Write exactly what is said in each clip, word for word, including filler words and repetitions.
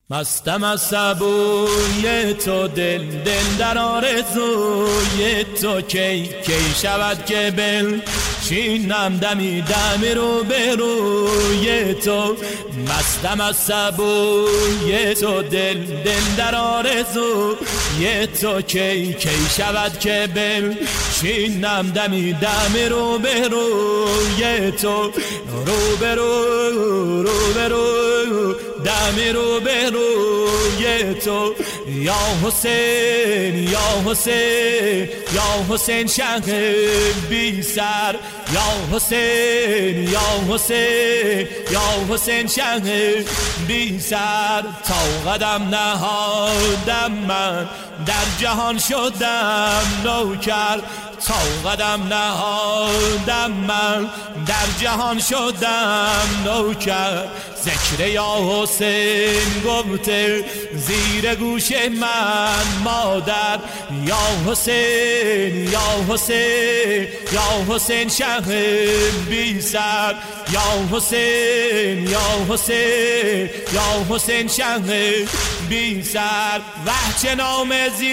مستم از سبوی تو، دل دل در آرزوی تو، کی کی شود که بل شینم دمی دمی رو به روی تو. مستم از سبوی تو، دل دل در آرزوی تو، کی کی شود که بل شینم دمی دمی رو به روی تو. رو به رو رو به رو دمی رو به روی تو. یا حسین یا حسین یا حسین شه بی سر. یا حسین یا حسین یا حسین شه بی سر. تا قدم نهادم من در جهان شدم نوکر. تا قدم نهادم من در جهان شدم نوکر. ذکر یا حسین گفته زیر گوش من مادر. یا حسین یا حسین یا حسین شه بی سر. یا حسین یا حسین یا حسین شه بی سر. وحچ نام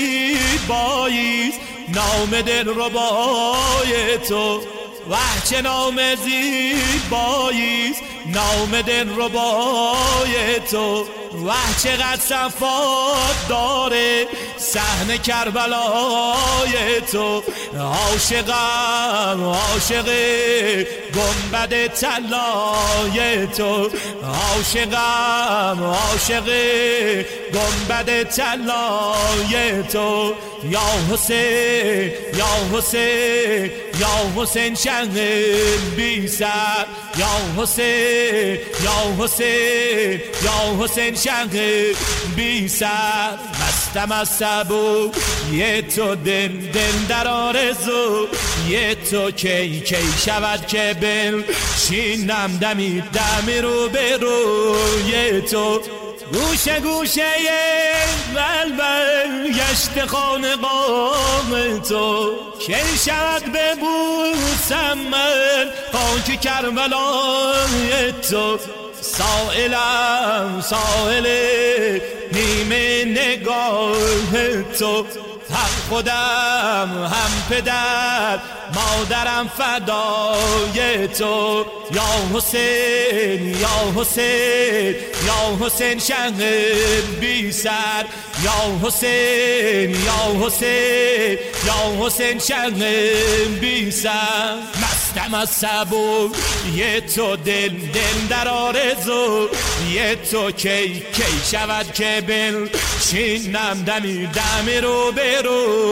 زیباییست نام دل ربای تو. وحچ نام زیباییست نام دل ربای تو. وحچ چقدر صفات داره صحن کربلای تو. عاشقم عاشق گنبد طلای تو. عاشقم عاشق گنبد طلای تو. یا حسین یا حسین یا حسین شه بی سر. یا حسین یا حسین یا حسین شه بی سر. مستم از سبوی تو، دل دل در آرزوی تو، کی کی شود که بل شینم دمی دمی رو به روی تو. گوشه گوشه بلبل گشت خانقاه تو، کی شود ببوسم من خاک کربلای تو. سائلم سائل نیمه نگاه تو. هم خودم هم پدر مادرم فدای تو. یا حسین یا حسین یا حسین شه بی سر. یا حسین یا حسین یا حسین شه بی سر. مستم از سبوی تو، دل دل در آرزوی تو، کی کی شود که بل شینم دمی دمی رو به رو.